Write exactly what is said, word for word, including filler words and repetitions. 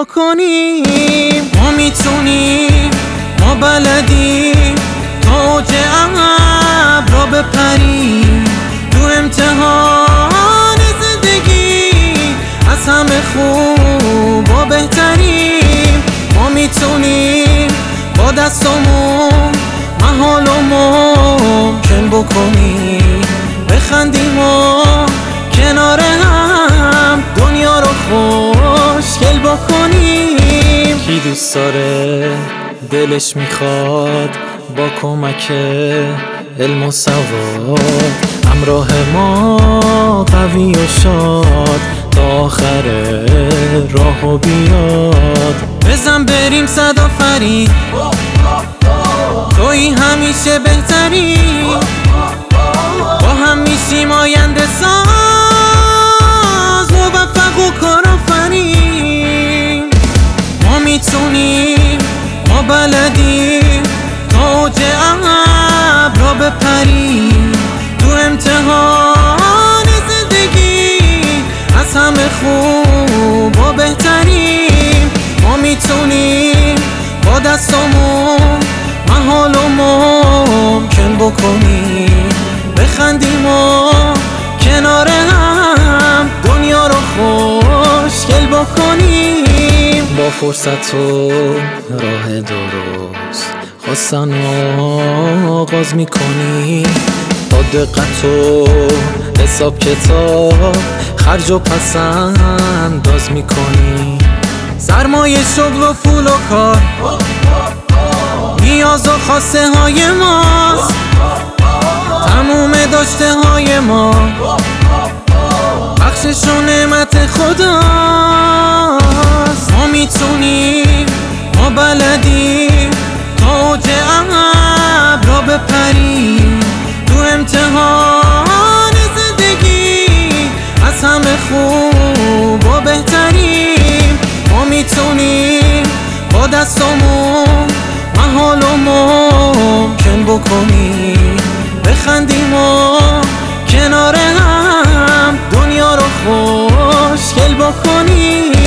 بکنیم. ما میتونیم، ما بلدیم تا اوج ابر را بپریم. تو امتحان زندگی از همه خوب و بهتریم. ما میتونیم با دستامون محال و ممکن بکنیم. بخندیم و کنار هم دنیا رو خوشگل بکنیم. کی دوست داره دلش میخواد با کمک علم و سواد همراه ما قوی و شاد تا آخر راهو بیاد. بزن بریم صدا فرید، تویی همیشه بهتری. با هم میشیم آینده ساز، موفق و کارآفرین. ما میتونیم، ما بلدیم تا اوج ابر را بپریم. تو امتحان زندگی از همه خوب و بهتریم. ما میتونیم با دستامون محال و ممکن بکنیم. بخندیم و کنار هم دنیا رو خوشگل بکنیم. با فرصت و راه درست خواستن آغاز میکنیم. با دقت و حساب کتاب خرج و پسنداز میکنیم. سرمایه شغل و پول و کار نیاز و خواسته های ماست. تموم داشته های ما بخشش و نعمت خداست. ما میتونیم، ما بلدیم تا اوج ابر را بپریم. تو امتحان زندگی از همه خوب و بهتریم. ما میتونیم با دستامون محال و ممکن بکنیم. بخندیم و کنار هم دنیا رو خوشگل بکنیم.